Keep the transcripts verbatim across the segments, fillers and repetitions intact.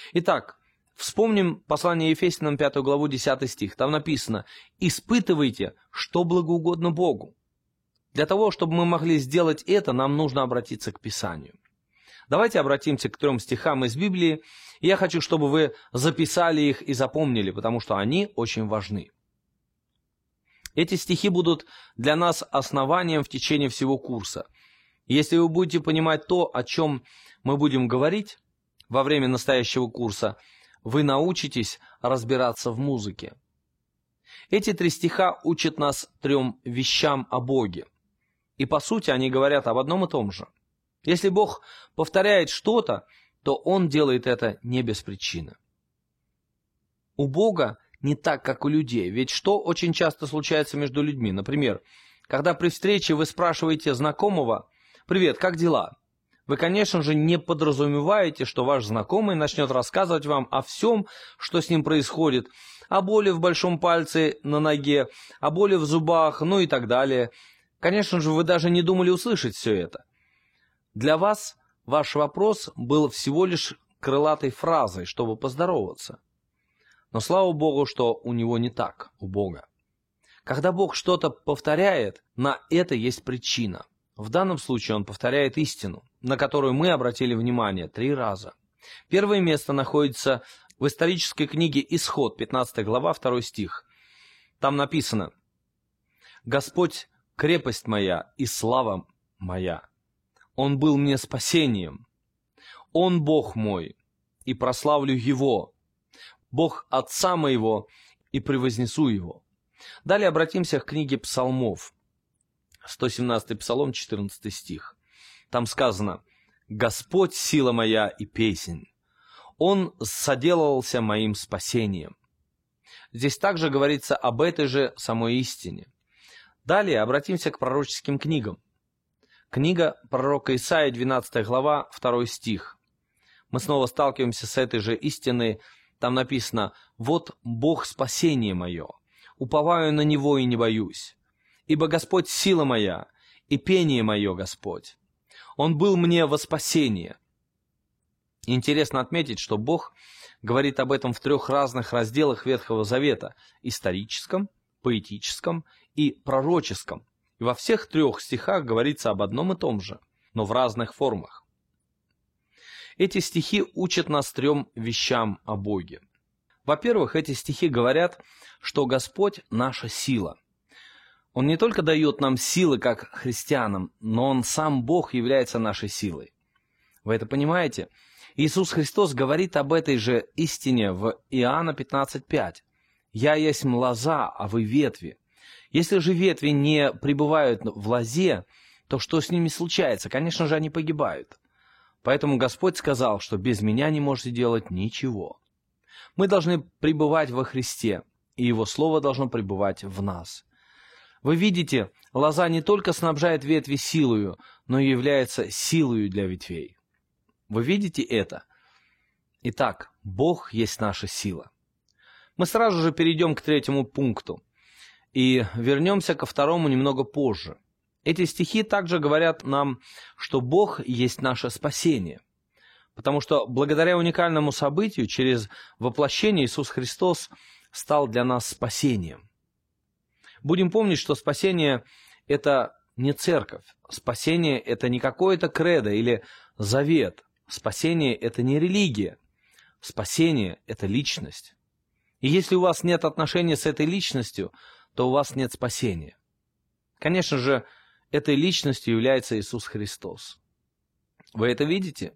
Итак, вспомним послание Ефесянам, пятую главу, десятый стих. Там написано: «Испытывайте, что благоугодно Богу». Для того, чтобы мы могли сделать это, нам нужно обратиться к Писанию. Давайте обратимся к трем стихам из Библии. И я хочу, чтобы вы записали их и запомнили, потому что они очень важны. Эти стихи будут для нас основанием в течение всего курса. Если вы будете понимать то, о чем мы будем говорить во время настоящего курса, вы научитесь разбираться в музыке. Эти три стиха учат нас трем вещам о Боге. И по сути они говорят об одном и том же. Если Бог повторяет что-то, то Он делает это не без причины. У Бога не так, как у людей. Ведь что очень часто случается между людьми? Например, когда при встрече вы спрашиваете знакомого: «Привет, как дела?», вы, конечно же, не подразумеваете, что ваш знакомый начнет рассказывать вам о всем, что с ним происходит, о боли в большом пальце на ноге, о боли в зубах, ну и так далее. Конечно же, вы даже не думали услышать все это. Для вас ваш вопрос был всего лишь крылатой фразой, чтобы поздороваться. Но слава Богу, что у него не так, у Бога. Когда Бог что-то повторяет, на это есть причина. В данном случае Он повторяет истину, на которую мы обратили внимание три раза. Первое место находится в исторической книге Исход, пятнадцатая глава, второй стих. Там написано: «Господь – крепость моя и слава моя. Он был мне спасением. Он Бог мой, и прославлю Его. Бог Отца моего, и превознесу Его». Далее обратимся к книге Псалмов. сто семнадцатый Псалом, четырнадцатый стих. Там сказано: «Господь – сила моя и песнь. Он соделался моим спасением». Здесь также говорится об этой же самой истине. Далее обратимся к пророческим книгам. Книга пророка Исаии, двенадцатая глава, второй стих. Мы снова сталкиваемся с этой же истиной. Там написано: «Вот Бог спасение мое, уповаю на Него и не боюсь. Ибо Господь сила моя, и пение мое Господь. Он был мне во спасение». Интересно отметить, что Бог говорит об этом в трех разных разделах Ветхого Завета: историческом, поэтическом и пророческом. И во всех трех стихах говорится об одном и том же, но в разных формах. Эти стихи учат нас трем вещам о Боге. Во-первых, эти стихи говорят, что Господь – наша сила. Он не только дает нам силы как христианам, но Он сам Бог является нашей силой. Вы это понимаете? Иисус Христос говорит об этой же истине в Иоанна пятнадцать пять. «Я есть лоза, а вы ветви. Если же ветви не пребывают в лозе, то что с ними случается? Конечно же, они погибают. Поэтому Господь сказал, что без меня не можете делать ничего». Мы должны пребывать во Христе, и Его Слово должно пребывать в нас. Вы видите, лоза не только снабжает ветви силою, но и является силою для ветвей. Вы видите это? Итак, Бог есть наша сила. Мы сразу же перейдем к третьему пункту и вернемся ко второму немного позже. Эти стихи также говорят нам, что Бог есть наше спасение. Потому что благодаря уникальному событию, через воплощение, Иисус Христос стал для нас спасением. Будем помнить, что спасение – это не церковь. Спасение – это не какое-то кредо или завет. Спасение – это не религия. Спасение – это личность. И если у вас нет отношения с этой личностью, то у вас нет спасения. Конечно же, этой личностью является Иисус Христос. Вы это видите?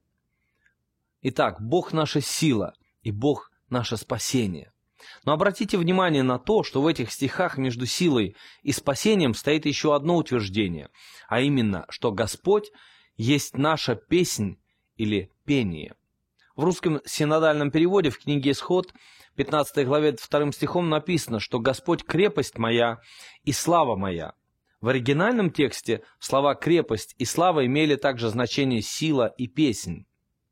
Итак, Бог – наша сила, и Бог – наше спасение. Но обратите внимание на то, что в этих стихах между силой и спасением стоит еще одно утверждение, а именно, что Господь есть наша песнь или пение. В русском синодальном переводе в книге Исход, пятнадцатой главе, вторым стихом написано, что «Господь крепость моя и слава моя». В оригинальном тексте слова «крепость» и «слава» имели также значение «сила» и «песнь».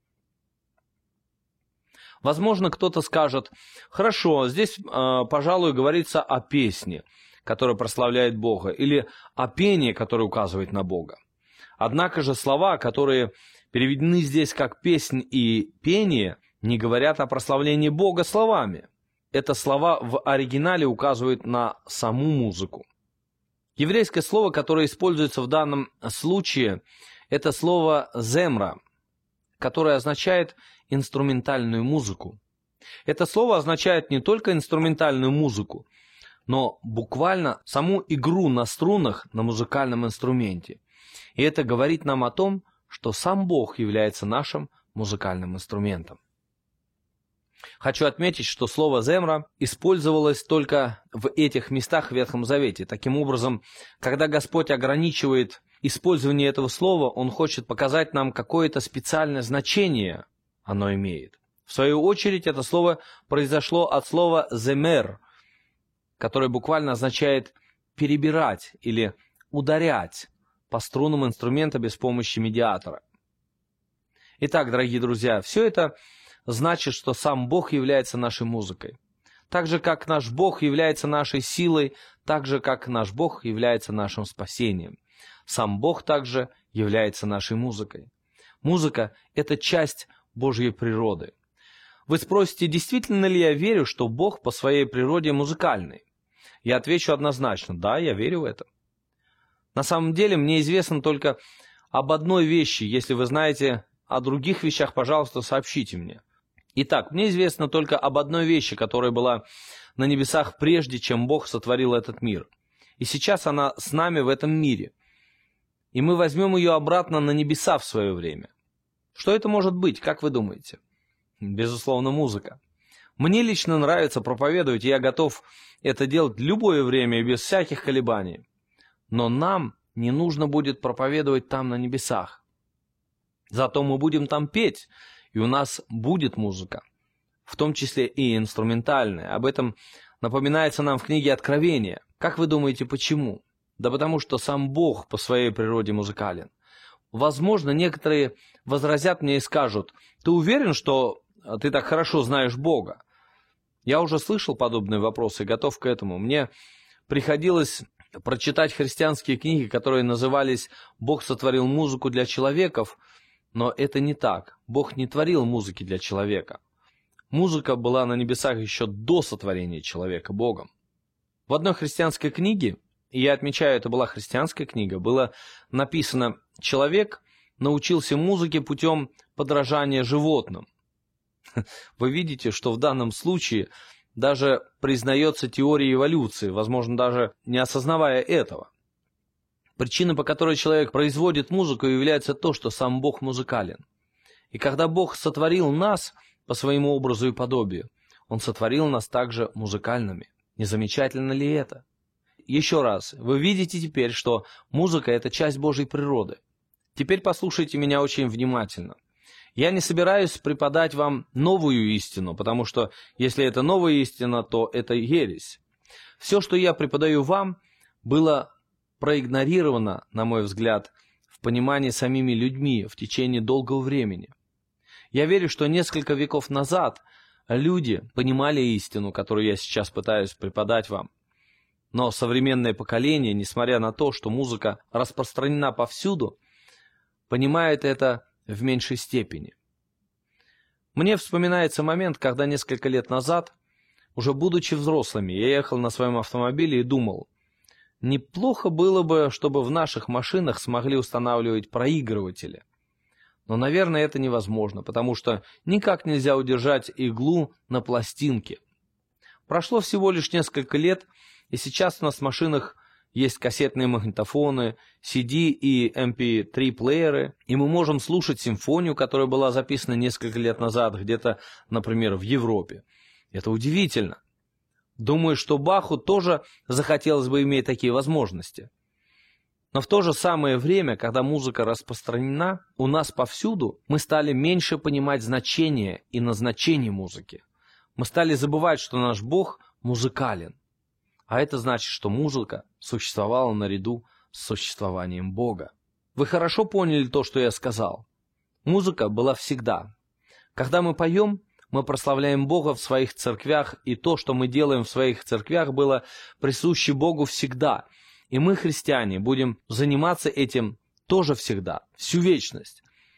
Возможно, кто-то скажет: хорошо, здесь, пожалуй, говорится о песне, которая прославляет Бога, или о пении, которое указывает на Бога. Однако же слова, которые переведены здесь как «песнь» и «пение», не говорят о прославлении Бога словами. Это слова в оригинале указывают на саму музыку. Еврейское слово, которое используется в данном случае, это слово «земра», которое означает инструментальную музыку. Это слово означает не только инструментальную музыку, но буквально саму игру на струнах на музыкальном инструменте. И это говорит нам о том, что сам Бог является нашим музыкальным инструментом. Хочу отметить, что слово «земра» использовалось только в этих местах в Ветхом Завете. Таким образом, когда Господь ограничивает использование этого слова, Он хочет показать нам какое-то специальное значение оно имеет. В свою очередь, это слово произошло от слова «земер», которое буквально означает «перебирать» или «ударять» по струнам инструмента без помощи медиатора. Итак, дорогие друзья, все это значит, что сам Бог является нашей музыкой. Так же, как наш Бог является нашей силой, так же, как наш Бог является нашим спасением. Сам Бог также является нашей музыкой. Музыка – это часть Божьей природы. Вы спросите, действительно ли я верю, что Бог по своей природе музыкальный? Я отвечу однозначно, да, я верю в это. На самом деле, мне известно только об одной вещи. Если вы знаете о других вещах, пожалуйста, сообщите мне. Итак, мне известно только об одной вещи, которая была на небесах прежде, чем Бог сотворил этот мир. И сейчас она с нами в этом мире. И мы возьмем ее обратно на небеса в свое время. Что это может быть, как вы думаете? Безусловно, музыка. Мне лично нравится проповедовать, и я готов это делать в любое время и без всяких колебаний. Но нам не нужно будет проповедовать там на небесах. Зато мы будем там петь, и у нас будет музыка, в том числе и инструментальная. Об этом напоминается нам в книге Откровения. Как вы думаете, почему? Да потому что сам Бог по своей природе музыкален. Возможно, некоторые возразят мне и скажут: ты уверен, что ты так хорошо знаешь Бога? Я уже слышал подобные вопросы и готов к этому. Мне приходилось прочитать христианские книги, которые назывались «Бог сотворил музыку для человеков», но это не так. Бог не творил музыки для человека. Музыка была на небесах еще до сотворения человека Богом. В одной христианской книге, и я отмечаю, это была христианская книга, было написано: «Человек научился музыке путем подражания животным». Вы видите, что в данном случае даже признается теория эволюции, возможно, даже не осознавая этого. Причина, по которой человек производит музыку, является то, что сам Бог музыкален. И когда Бог сотворил нас по своему образу и подобию, Он сотворил нас также музыкальными. Не замечательно ли это? Еще раз, вы видите теперь, что музыка – это часть Божьей природы. Теперь послушайте меня очень внимательно. Я не собираюсь преподать вам новую истину, потому что если это новая истина, то это ересь. Все, что я преподаю вам, было проигнорировано, на мой взгляд, в понимании самими людьми в течение долгого времени. Я верю, что несколько веков назад люди понимали истину, которую я сейчас пытаюсь преподать вам. Но современное поколение, несмотря на то, что музыка распространена повсюду, понимает это в меньшей степени. Мне вспоминается момент, когда несколько лет назад, уже будучи взрослыми, я ехал на своем автомобиле и думал: неплохо было бы, чтобы в наших машинах смогли устанавливать проигрыватели. Но, наверное, это невозможно, потому что никак нельзя удержать иглу на пластинке. Прошло всего лишь несколько лет, и сейчас у нас в машинах есть кассетные магнитофоны, си ди и эм пи три плееры, и мы можем слушать симфонию, которая была записана несколько лет назад, где-то, например, в Европе. Это удивительно. Думаю, что Баху тоже захотелось бы иметь такие возможности. Но в то же самое время, когда музыка распространена, у нас повсюду мы стали меньше понимать значение и назначение музыки. Мы стали забывать, что наш Бог музыкален. А это значит, что музыка существовала наряду с существованием Бога. Вы хорошо поняли то, что я сказал? Музыка была всегда. Когда мы поем, мы прославляем Бога в своих церквях, и то, что мы делаем в своих церквях, было присуще Богу всегда. И мы, христиане, будем заниматься этим тоже всегда, всю вечность.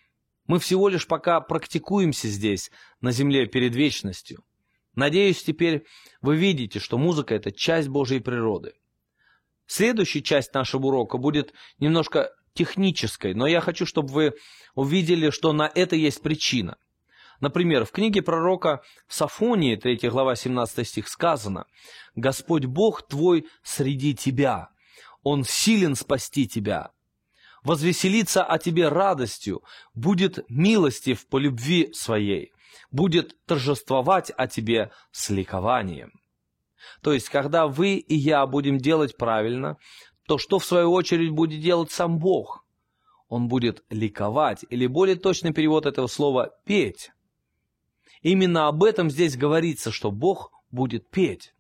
Мы всего лишь пока практикуемся здесь, на земле, перед вечностью. Надеюсь, теперь вы видите, что музыка – это часть Божьей природы. Следующая часть нашего урока будет немножко технической, но я хочу, чтобы вы увидели, что на это есть причина. Например, в книге пророка Софонии, третья глава, семнадцатый стих, сказано: «Господь Бог твой среди тебя, Он силен спасти тебя. Возвеселится о тебе радостью, будет милостив по любви своей, будет торжествовать о тебе с ликованием». То есть, когда вы и я будем делать правильно, то что в свою очередь будет делать сам Бог? Он будет ликовать, или более точный перевод этого слова – петь. Именно об этом здесь говорится, что Бог будет петь.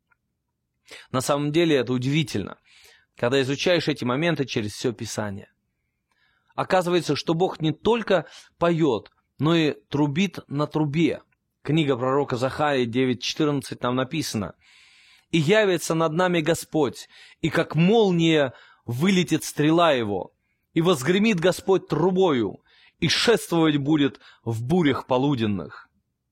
На самом деле это удивительно, когда изучаешь эти моменты через все Писание. Оказывается, что Бог не только поет, но и трубит на трубе. Книга пророка Захарии девять четырнадцать нам написано: «И явится над нами Господь, и как молния вылетит стрела его, и возгремит Господь трубою, и шествовать будет в бурях полуденных».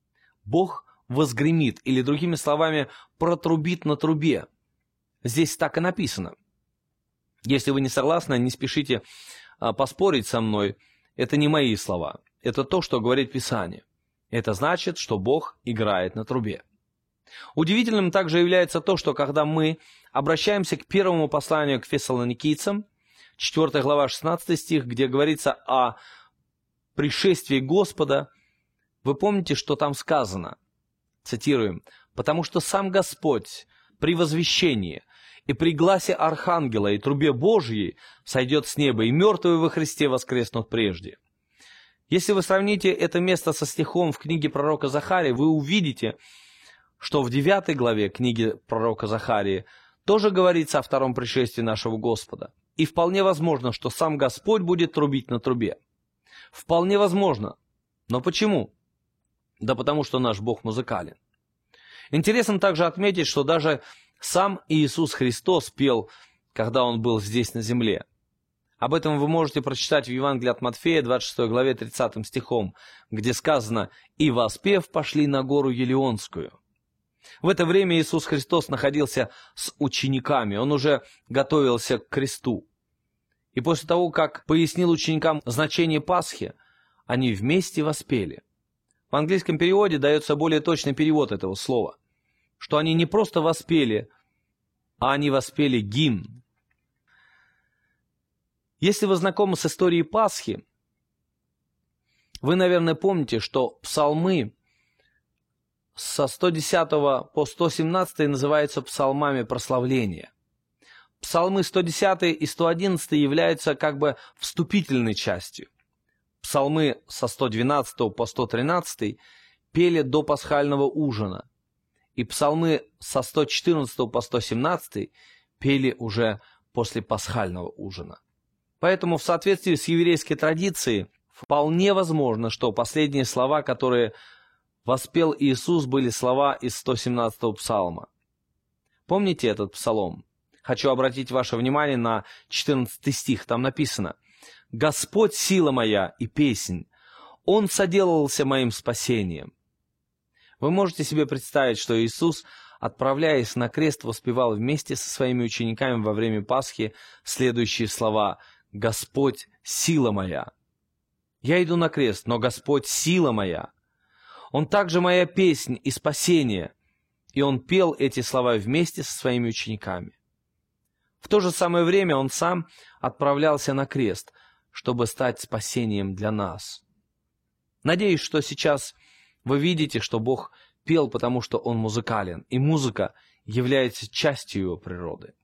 Бог возгремит, или другими словами, протрубит на трубе. Здесь так и написано. Если вы не согласны, не спешите а, поспорить со мной. Это не мои слова. Это то, что говорит Писание. Это значит, что Бог играет на трубе. Удивительным также является то, что когда мы обращаемся к первому посланию к Фессалоникийцам, четвёртая глава, шестнадцатый стих, где говорится о пришествии Господа, вы помните, что там сказано? Цитируем: «Потому что сам Господь при возвещении и при гласе архангела и трубе Божьей сойдет с неба, и мертвые во Христе воскреснут прежде». Если вы сравните это место со стихом в книге пророка Захарии, вы увидите, что в девятой главе книги пророка Захарии тоже говорится о втором пришествии нашего Господа. И вполне возможно, что сам Господь будет трубить на трубе. Вполне возможно. Но почему? Да потому что наш Бог музыкален. Интересно также отметить, что даже сам Иисус Христос пел, когда Он был здесь на земле. Об этом вы можете прочитать в Евангелии от Матфея, двадцать шестой главе, тридцатым стихом, где сказано: «И воспев пошли на гору Елеонскую». В это время Иисус Христос находился с учениками, Он уже готовился к кресту. И после того, как пояснил ученикам значение Пасхи, они вместе воспели. В английском переводе дается более точный перевод этого слова, что они не просто воспели, а они воспели гимн. Если вы знакомы с историей Пасхи, вы, наверное, помните, что псалмы со сто десятого по сто семнадцатый называются псалмами прославления. Псалмы сто десятый и сто одиннадцатый являются как бы вступительной частью. Псалмы со сто двенадцатого по сто тринадцатый пели до пасхального ужина, и псалмы со сто четырнадцатого по сто семнадцатый пели уже после пасхального ужина. Поэтому в соответствии с еврейской традицией вполне возможно, что последние слова, которые воспел Иисус, были слова из сто семнадцатого псалма. Помните этот псалом? Хочу обратить ваше внимание на четырнадцатый стих. Там написано: «Господь сила моя и песнь, Он соделался моим спасением». Вы можете себе представить, что Иисус, отправляясь на крест, воспевал вместе со своими учениками во время Пасхи следующие слова: «Господь сила моя». Я иду на крест, но Господь сила моя. Он также моя песнь и спасение. И Он пел эти слова вместе со своими учениками. В то же самое время Он сам отправлялся на крест, чтобы стать спасением для нас. Надеюсь, что сейчас вы видите, что Бог пел, потому что Он музыкален, и музыка является частью Его природы.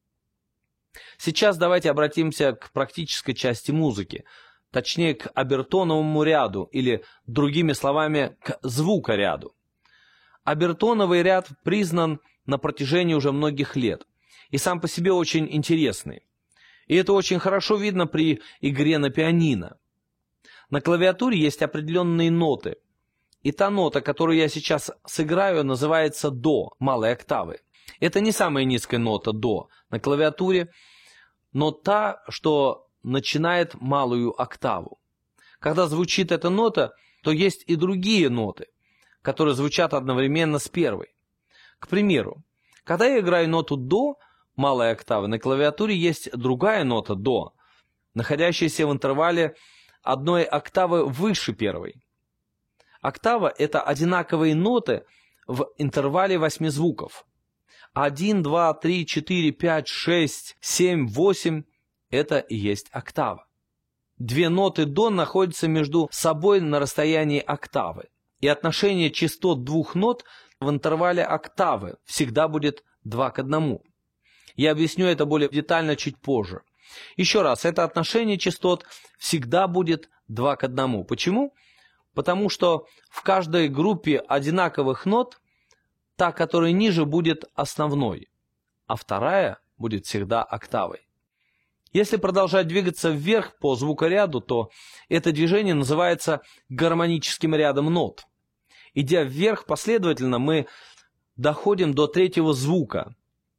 Сейчас давайте обратимся к практической части музыки, точнее к обертоновому ряду, или, другими словами, к звукоряду. Обертоновый ряд признан на протяжении уже многих лет, и сам по себе очень интересный. И это очень хорошо видно при игре на пианино. На клавиатуре есть определенные ноты, и та нота, которую я сейчас сыграю, называется до, малой октавы. Это не самая низкая нота до на клавиатуре, но та, что начинает малую октаву. Когда звучит эта нота, то есть и другие ноты, которые звучат одновременно с первой. К примеру, когда я играю ноту до малой октавы, на клавиатуре есть другая нота до, находящаяся в интервале одной октавы выше первой. Октава – это одинаковые ноты в интервале восьми звуков. один, два, три, четыре, пять, шесть, семь, восемь – это и есть октава. Две ноты до находятся между собой на расстоянии октавы. И отношение частот двух нот в интервале октавы всегда будет два к одному. Я объясню это более детально чуть позже. Еще раз, это отношение частот всегда будет два к одному. Почему? Потому что в каждой группе одинаковых нот та, которая ниже, будет основной, а вторая будет всегда октавой. Если продолжать двигаться вверх по звукоряду, то это движение называется гармоническим рядом нот. Идя вверх последовательно, мы доходим до третьего звука,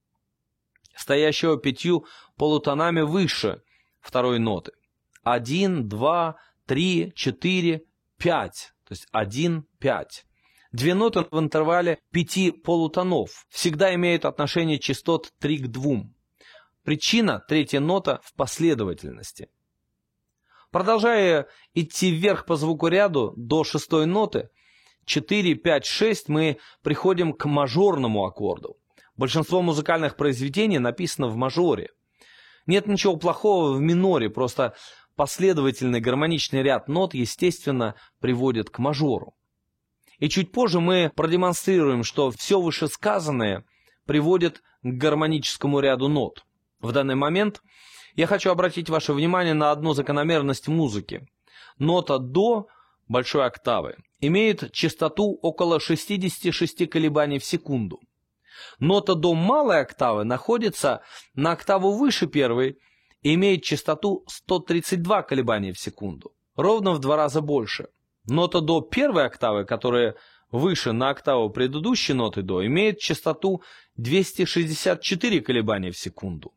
стоящего пятью полутонами выше второй ноты. один, два, три, четыре, пять. То есть один, пять. Две ноты в интервале пяти полутонов всегда имеют отношение частот три к двум. Причина – третья нота в последовательности. Продолжая идти вверх по звукоряду до шестой ноты, четыре, пять, шесть, мы приходим к мажорному аккорду. Большинство музыкальных произведений написано в мажоре. Нет ничего плохого в миноре, просто последовательный гармоничный ряд нот, естественно, приводит к мажору. И чуть позже мы продемонстрируем, что все вышесказанное приводит к гармоническому ряду нот. В данный момент я хочу обратить ваше внимание на одну закономерность музыки. Нота до большой октавы имеет частоту около шестидесяти шести колебаний в секунду. Нота до малой октавы находится на октаву выше первой и имеет частоту сто тридцать два колебания в секунду, ровно в два раза больше. Нота до первой октавы, которая выше на октаву предыдущей ноты до, имеет частоту двести шестьдесят четыре колебания в секунду.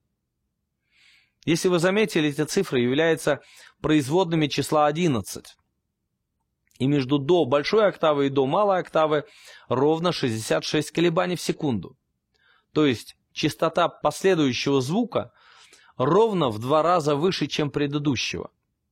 Если вы заметили, эти цифры являются производными числа одиннадцать. И между до большой октавы и до малой октавы ровно шестьдесят шесть колебаний в секунду. То есть частота последующего звука ровно в два раза выше, чем предыдущего.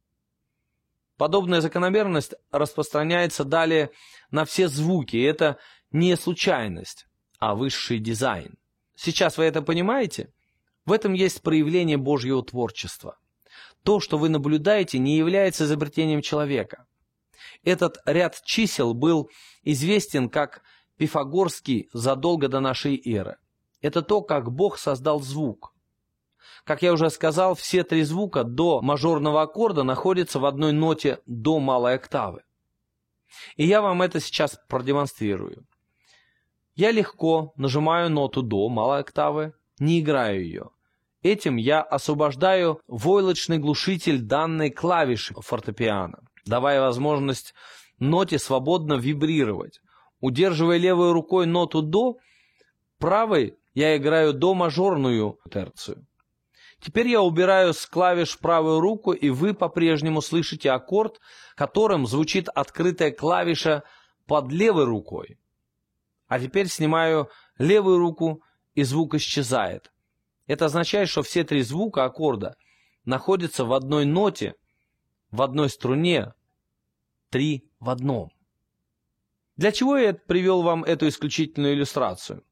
Подобная закономерность распространяется далее на все звуки. И это не случайность, а высший дизайн. Сейчас вы это понимаете? В этом есть проявление Божьего творчества. То, что вы наблюдаете, не является изобретением человека. Этот ряд чисел был известен как пифагорский задолго до нашей эры. Это то, как Бог создал звук. Как я уже сказал, все три звука до мажорного аккорда находятся в одной ноте до малой октавы. И я вам это сейчас продемонстрирую. Я легко нажимаю ноту до малой октавы, не играю ее. Этим я освобождаю войлочный глушитель данной клавиши фортепиано, давая возможность ноте свободно вибрировать. Удерживая левой рукой ноту до, правой я играю до мажорную терцию. Теперь я убираю с клавиш правую руку, и вы по-прежнему слышите аккорд, которым звучит открытая клавиша под левой рукой. А теперь снимаю левую руку, и звук исчезает. Это означает, что все три звука аккорда находятся в одной ноте, в одной струне, три в одном. Для чего я привел вам эту исключительную иллюстрацию?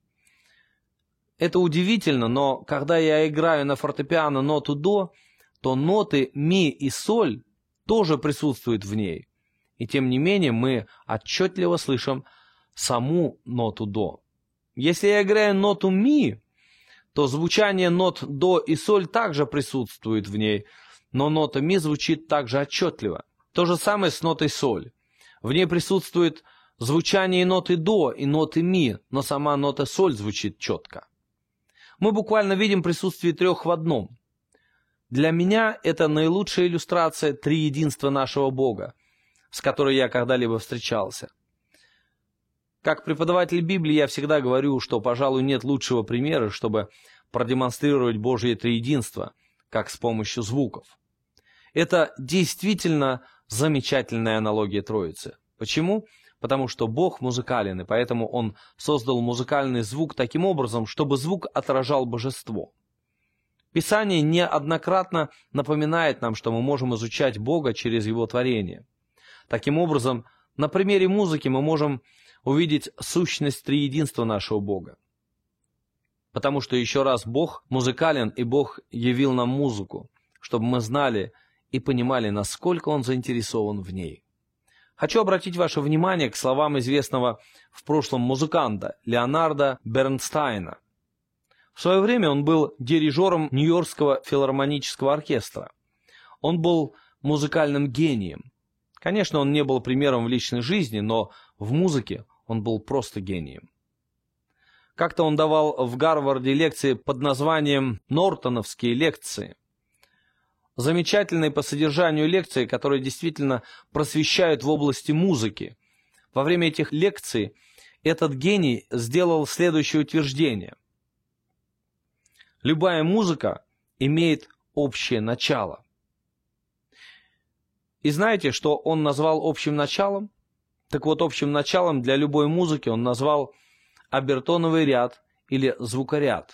Это удивительно, но когда я играю на фортепиано ноту до, то ноты ми и соль тоже присутствуют в ней. И тем не менее мы отчетливо слышим саму ноту до. Если я играю ноту ми, то звучание нот до и соль также присутствует в ней, но нота ми звучит также отчетливо. То же самое с нотой соль. В ней присутствует звучание ноты до и ноты ми, но сама нота соль звучит четко. Мы буквально видим присутствие трех в одном. Для меня это наилучшая иллюстрация триединства нашего Бога, с которой я когда-либо встречался. Как преподаватель Библии я всегда говорю, что, пожалуй, нет лучшего примера, чтобы продемонстрировать Божье триединство, как с помощью звуков. Это действительно замечательная аналогия Троицы. Почему? Потому что Бог музыкален, и поэтому Он создал музыкальный звук таким образом, чтобы звук отражал божество. Писание неоднократно напоминает нам, что мы можем изучать Бога через Его творение. Таким образом, на примере музыки мы можем увидеть сущность триединства нашего Бога. Потому что, еще раз, Бог музыкален, и Бог явил нам музыку, чтобы мы знали и понимали, насколько Он заинтересован в ней. Хочу обратить ваше внимание к словам известного в прошлом музыканта Леонарда Бернстайна. В свое время он был дирижером Нью-Йоркского филармонического оркестра. Он был музыкальным гением. Конечно, он не был примером в личной жизни, но в музыке он был просто гением. Как-то он давал в Гарварде лекции под названием «Нортоновские лекции». Замечательные по содержанию лекции, которые действительно просвещают в области музыки. Во время этих лекций этот гений сделал следующее утверждение. Любая музыка имеет общее начало. И знаете, что он назвал общим началом? Так вот, общим началом для любой музыки он назвал обертоновый ряд или звукоряд.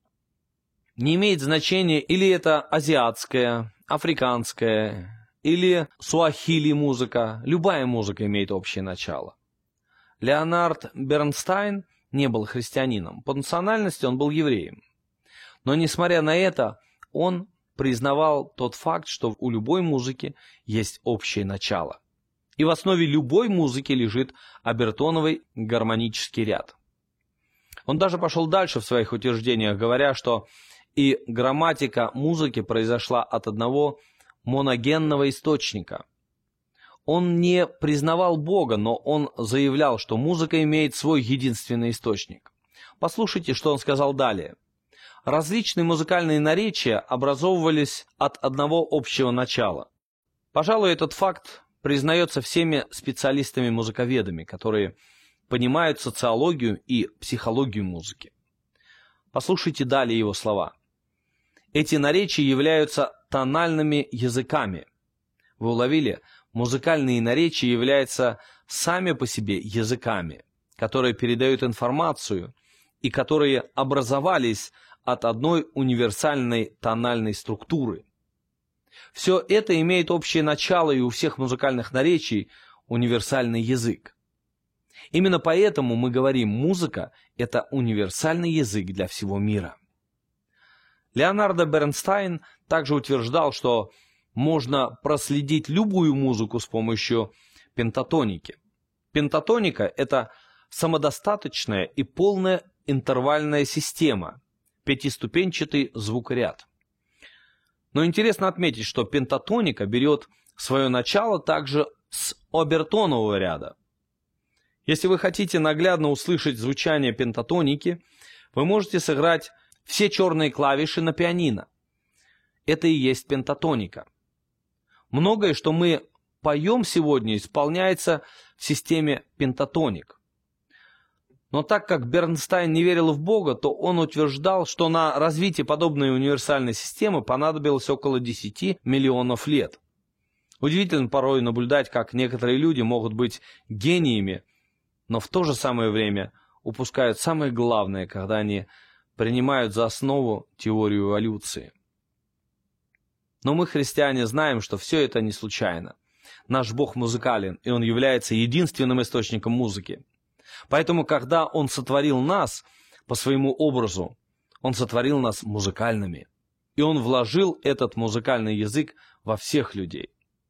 Не имеет значения, или это азиатская, африканская, или суахили музыка. Любая музыка имеет общее начало. Леонард Бернстайн не был христианином. По национальности он был евреем. Но, несмотря на это, он признавал тот факт, что у любой музыки есть общее начало. И в основе любой музыки лежит обертоновый гармонический ряд. Он даже пошел дальше в своих утверждениях, говоря, что и грамматика музыки произошла от одного моногенного источника. Он не признавал Бога, но он заявлял, что музыка имеет свой единственный источник. Послушайте, что он сказал далее. Различные музыкальные наречия образовывались от одного общего начала. Пожалуй, этот факт признается всеми специалистами-музыковедами, которые понимают социологию и психологию музыки. Послушайте далее его слова. Эти наречия являются тональными языками. Вы уловили? Музыкальные наречия являются сами по себе языками, которые передают информацию и которые образовались от одной универсальной тональной структуры. Все это имеет общее начало, и у всех музыкальных наречий универсальный язык. Именно поэтому мы говорим, музыка – это универсальный язык для всего мира. Леонард Бернстайн также утверждал, что можно проследить любую музыку с помощью пентатоники. Пентатоника – это самодостаточная и полная интервальная система, пятиступенчатый звукоряд. Но интересно отметить, что пентатоника берет свое начало также с обертонового ряда. Если вы хотите наглядно услышать звучание пентатоники, вы можете сыграть все черные клавиши на пианино. Это и есть пентатоника. Многое, что мы поем сегодня, исполняется в системе пентатоник. Но так как Бернстайн не верил в Бога, то он утверждал, что на развитие подобной универсальной системы понадобилось около десяти миллионов лет. Удивительно порой наблюдать, как некоторые люди могут быть гениями, но в то же самое время упускают самое главное, когда они принимают за основу теорию эволюции. Но мы, христиане, знаем, что все это не случайно. Наш Бог музыкален, и Он является единственным источником музыки. Поэтому, когда Он сотворил нас по своему образу, Он сотворил нас музыкальными. И Он вложил этот музыкальный язык во всех людей.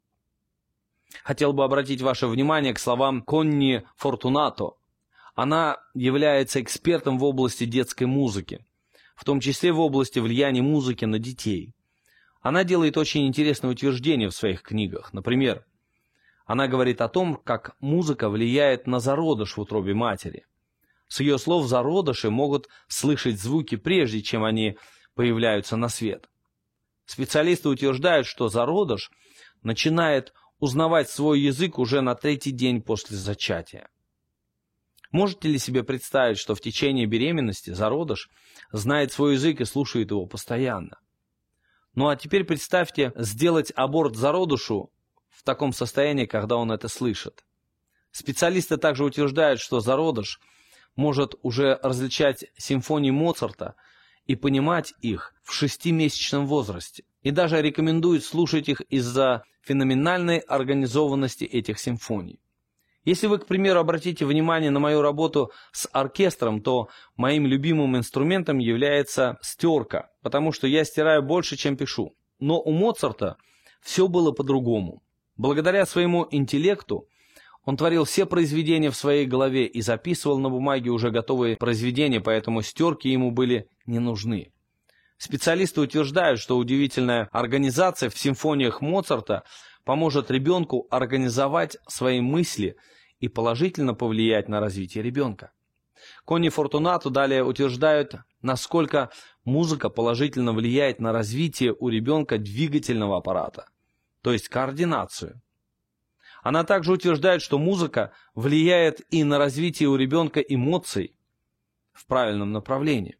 Хотел бы обратить ваше внимание к словам Конни Фортунато. Она является экспертом в области детской музыки, в том числе в области влияния музыки на детей. Она делает очень интересные утверждения в своих книгах. Например, она говорит о том, как музыка влияет на зародыш в утробе матери. С ее слов, зародыши могут слышать звуки, прежде чем они появляются на свет. Специалисты утверждают, что зародыш начинает узнавать свой язык уже на третий день после зачатия. Можете ли себе представить, что в течение беременности зародыш знает свой язык и слушает его постоянно? Ну а теперь представьте сделать аборт зародышу в таком состоянии, когда он это слышит. Специалисты также утверждают, что зародыш может уже различать симфонии Моцарта и понимать их в шестимесячном возрасте. И даже рекомендуют слушать их из-за феноменальной организованности этих симфоний. Если вы, к примеру, обратите внимание на мою работу с оркестром, то моим любимым инструментом является стерка, потому что я стираю больше, чем пишу. Но у Моцарта все было по-другому. Благодаря своему интеллекту он творил все произведения в своей голове и записывал на бумаге уже готовые произведения, поэтому стерки ему были не нужны. Специалисты утверждают, что удивительная организация в симфониях Моцарта поможет ребенку организовать свои мысли и положительно повлиять на развитие ребенка. Конни Фортунату далее утверждают, насколько музыка положительно влияет на развитие у ребенка двигательного аппарата, то есть координацию. Она также утверждает, что музыка влияет и на развитие у ребенка эмоций в правильном направлении.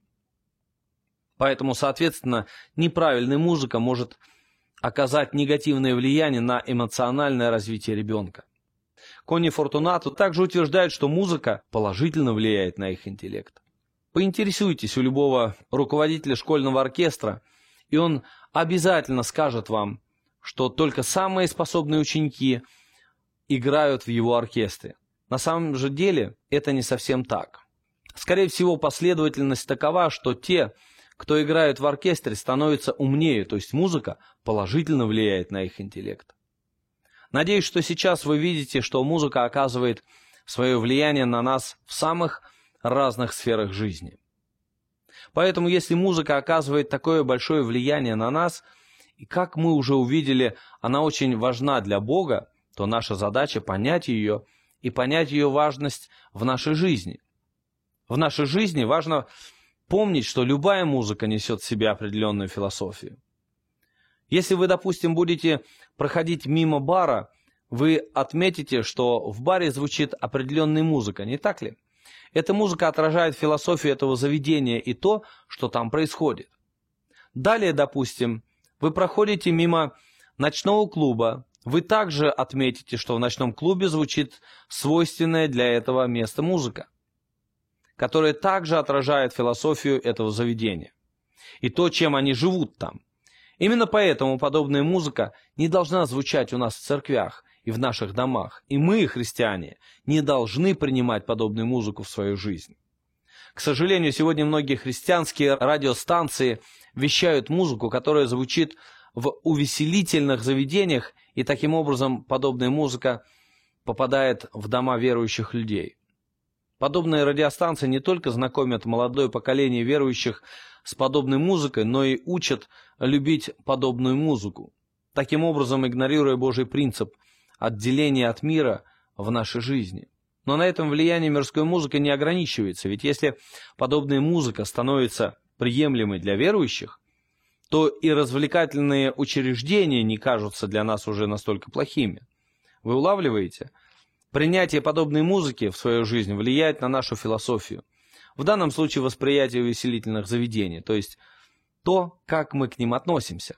Поэтому, соответственно, неправильная музыка может оказать негативное влияние на эмоциональное развитие ребенка. Конни Фортунату также утверждает, что музыка положительно влияет на их интеллект. Поинтересуйтесь у любого руководителя школьного оркестра, и он обязательно скажет вам, что только самые способные ученики играют в его оркестре. На самом же деле это не совсем так. Скорее всего, последовательность такова, что те, кто играет в оркестре, становятся умнее, то есть музыка положительно влияет на их интеллект. Надеюсь, что сейчас вы видите, что музыка оказывает свое влияние на нас в самых разных сферах жизни. Поэтому, если музыка оказывает такое большое влияние на нас, и как мы уже увидели, она очень важна для Бога, то наша задача понять ее и понять ее важность в нашей жизни. В нашей жизни важно помнить, что любая музыка несет в себе определенную философию. Если вы, допустим, будете проходить мимо бара, вы отметите, что в баре звучит определенная музыка, не так ли? Эта музыка отражает философию этого заведения и то, что там происходит. Далее, допустим, вы проходите мимо ночного клуба, вы также отметите, что в ночном клубе звучит свойственная для этого места музыка, которая также отражает философию этого заведения и то, чем они живут там. Именно поэтому подобная музыка не должна звучать у нас в церквях и в наших домах, и мы, христиане, не должны принимать подобную музыку в свою жизнь. К сожалению, сегодня многие христианские радиостанции вещают музыку, которая звучит в увеселительных заведениях, и таким образом подобная музыка попадает в дома верующих людей. Подобные радиостанции не только знакомят молодое поколение верующих с подобной музыкой, но и учат любить подобную музыку, таким образом игнорируя Божий принцип отделения от мира в нашей жизни. Но на этом влияние мирской музыки не ограничивается, ведь если подобная музыка становится приемлемой для верующих, то и развлекательные учреждения не кажутся для нас уже настолько плохими. Вы улавливаете? Принятие подобной музыки в свою жизнь влияет на нашу философию. В данном случае восприятие увеселительных заведений, то есть то, как мы к ним относимся.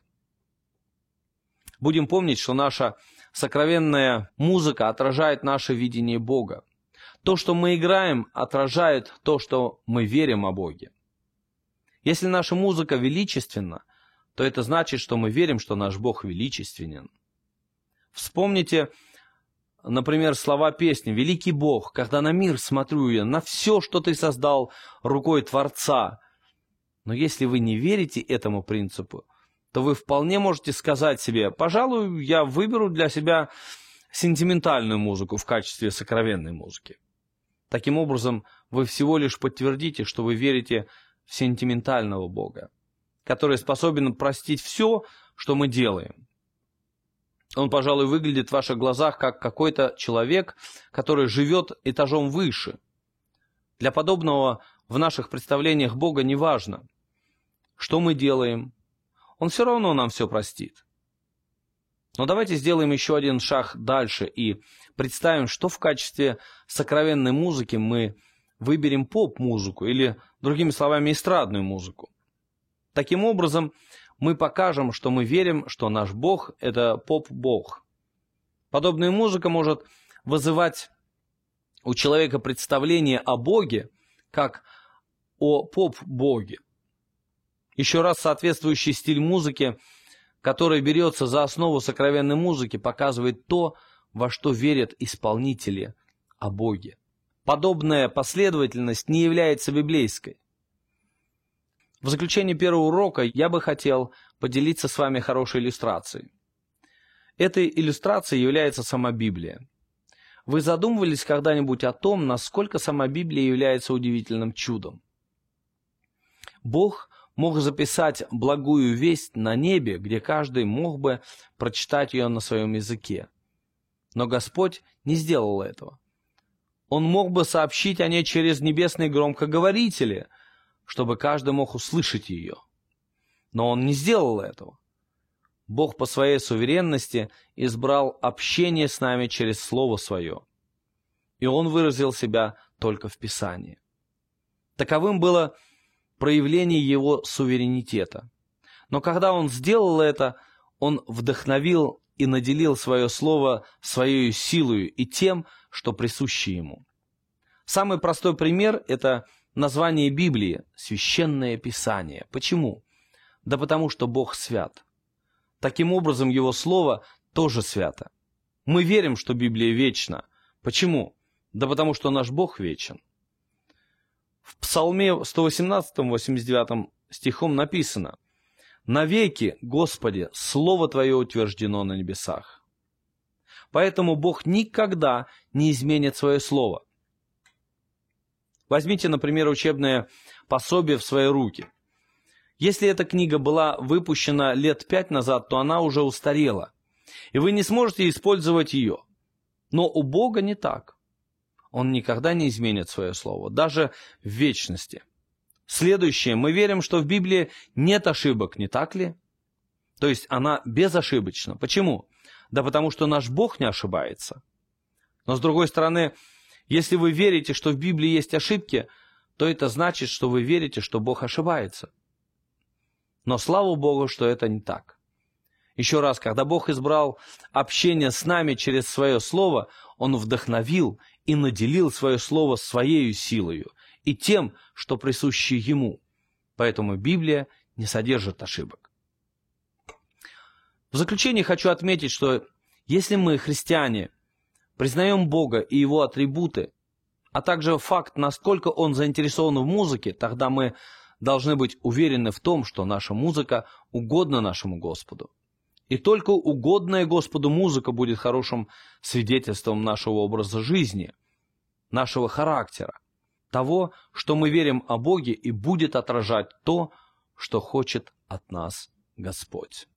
Будем помнить, что наша сокровенная музыка отражает наше видение Бога. То, что мы играем, отражает то, что мы верим о Боге. Если наша музыка величественна, то это значит, что мы верим, что наш Бог величественен. Вспомните, например, слова песни «Великий Бог, когда на мир смотрю я, на все, что Ты создал рукой Творца». Но если вы не верите этому принципу, то вы вполне можете сказать себе: «Пожалуй, я выберу для себя сентиментальную музыку в качестве сокровенной музыки». Таким образом, вы всего лишь подтвердите, что вы верите в сентиментального Бога, который способен простить все, что мы делаем. Он, пожалуй, выглядит в ваших глазах как какой-то человек, который живет этажом выше. Для подобного в наших представлениях Бога не важно, что мы делаем. Он все равно нам все простит. Но давайте сделаем еще один шаг дальше и представим, что в качестве сокровенной музыки мы выберем поп-музыку или, другими словами, эстрадную музыку. Таким образом, мы покажем, что мы верим, что наш Бог – это поп-бог. Подобная музыка может вызывать у человека представление о Боге как о поп-боге. Еще раз, соответствующий стиль музыки, который берется за основу сокровенной музыки, показывает то, во что верят исполнители о Боге. Подобная последовательность не является библейской. В заключение первого урока я бы хотел поделиться с вами хорошей иллюстрацией. Этой иллюстрацией является сама Библия. Вы задумывались когда-нибудь о том, насколько сама Библия является удивительным чудом? Бог мог записать благую весть на небе, где каждый мог бы прочитать ее на своем языке. Но Господь не сделал этого. Он мог бы сообщить о ней через небесные громкоговорители, чтобы каждый мог услышать ее. Но Он не сделал этого. Бог по своей суверенности избрал общение с нами через Слово Свое. И Он выразил себя только в Писании. Таковым было проявление Его суверенитета. Но когда Он сделал это, Он вдохновил и наделил Свое Слово Своей силою и тем, что присуще Ему. Самый простой пример – это название Библии – Священное Писание. Почему? Да потому что Бог свят. Таким образом, Его Слово тоже свято. Мы верим, что Библия вечна. Почему? Да потому что наш Бог вечен. В Псалме сто восемнадцатом, восемьдесят девятом стихом написано: «Навеки, Господи, Слово Твое утверждено на небесах». Поэтому Бог никогда не изменит свое Слово. Возьмите, например, учебное пособие в свои руки. Если эта книга была выпущена лет пять назад, то она уже устарела, и вы не сможете использовать ее. Но у Бога не так. Он никогда не изменит свое слово, даже в вечности. Следующее. Мы верим, что в Библии нет ошибок, не так ли? То есть она безошибочна. Почему? Да потому что наш Бог не ошибается. Но с другой стороны, если вы верите, что в Библии есть ошибки, то это значит, что вы верите, что Бог ошибается. Но слава Богу, что это не так. Еще раз, когда Бог избрал общение с нами через Свое Слово, Он вдохновил и наделил Свое Слово Своею силою и тем, что присуще Ему. Поэтому Библия не содержит ошибок. В заключение хочу отметить, что если мы, христиане, признаем Бога и Его атрибуты, а также факт, насколько Он заинтересован в музыке, тогда мы должны быть уверены в том, что наша музыка угодна нашему Господу. И только угодная Господу музыка будет хорошим свидетельством нашего образа жизни, нашего характера, того, что мы верим о Боге, и будет отражать то, что хочет от нас Господь.